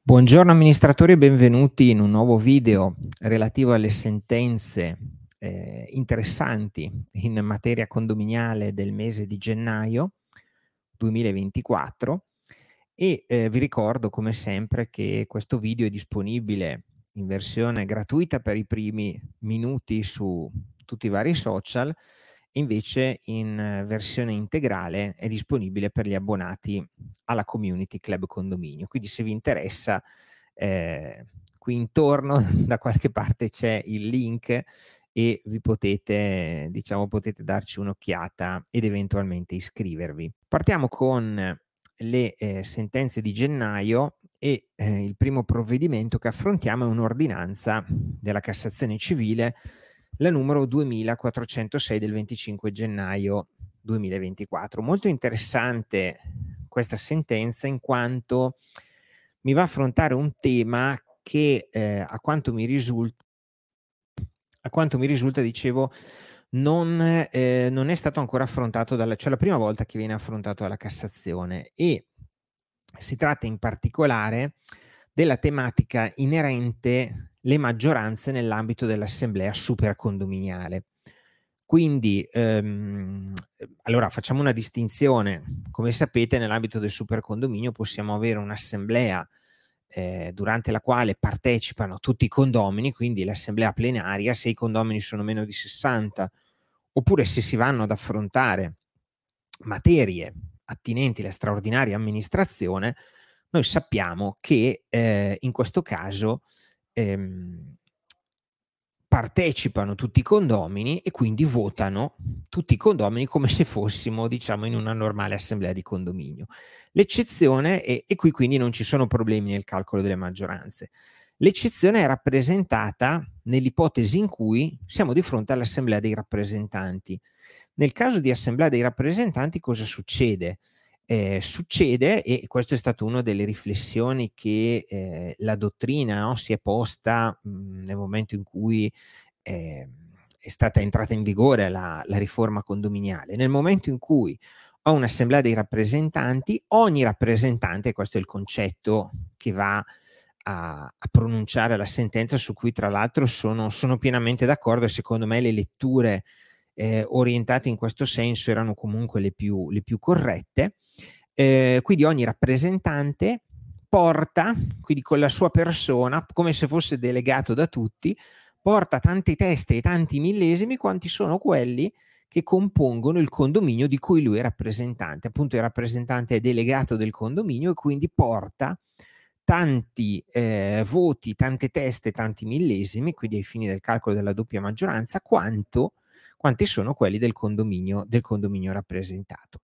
Buongiorno amministratori e benvenuti in un nuovo video relativo alle sentenze interessanti in materia condominiale del mese di gennaio 2024 e vi ricordo come sempre che questo video è disponibile in versione gratuita per i primi minuti su tutti i vari social e invece in versione integrale è disponibile per gli abbonati alla Community Club Condominio. Quindi se vi interessa, qui intorno da qualche parte c'è il link e vi potete potete darci un'occhiata ed eventualmente iscrivervi. Partiamo con le, sentenze di gennaio e, il primo provvedimento che affrontiamo è un'ordinanza della Cassazione civile, la numero 2406 del 25 gennaio 2024. Molto interessante questa sentenza in quanto mi va a affrontare un tema che, a quanto mi risulta dicevo non è stato ancora affrontato cioè la prima volta che viene affrontato dalla Cassazione e si tratta in particolare della tematica inerente le maggioranze nell'ambito dell'assemblea supercondominiale. Quindi, allora facciamo una distinzione. Come sapete nell'ambito del supercondominio possiamo avere un'assemblea, durante la quale partecipano tutti i condomini, quindi l'assemblea plenaria, se i condomini sono meno di 60, oppure se si vanno ad affrontare materie attinenti alla straordinaria amministrazione, noi sappiamo che, in questo caso, ehm, partecipano tutti i condomini e quindi votano tutti i condomini come se fossimo, diciamo, in una normale assemblea di condominio. L'eccezione e qui quindi non ci sono problemi nel calcolo delle maggioranze. L'eccezione è rappresentata nell'ipotesi in cui siamo di fronte all'assemblea dei rappresentanti. Nel caso di assemblea dei rappresentanti cosa succede? Succede, e questo è stato una delle riflessioni che, la dottrina, no, si è posta, nel momento in cui, è stata entrata in vigore la riforma condominiale. Nel momento in cui ho un'assemblea dei rappresentanti, ogni rappresentante, questo è il concetto che va a pronunciare la sentenza, su cui tra l'altro sono pienamente d'accordo e secondo me le letture, orientate in questo senso erano comunque le più corrette. Quindi ogni rappresentante porta, quindi con la sua persona, come se fosse delegato da tutti, porta tante teste e tanti millesimi quanti sono quelli che compongono il condominio di cui lui è rappresentante. Appunto il rappresentante è delegato del condominio e quindi porta tanti voti, tante teste, tanti millesimi, quindi ai fini del calcolo della doppia maggioranza, quanti sono quelli del condominio rappresentato.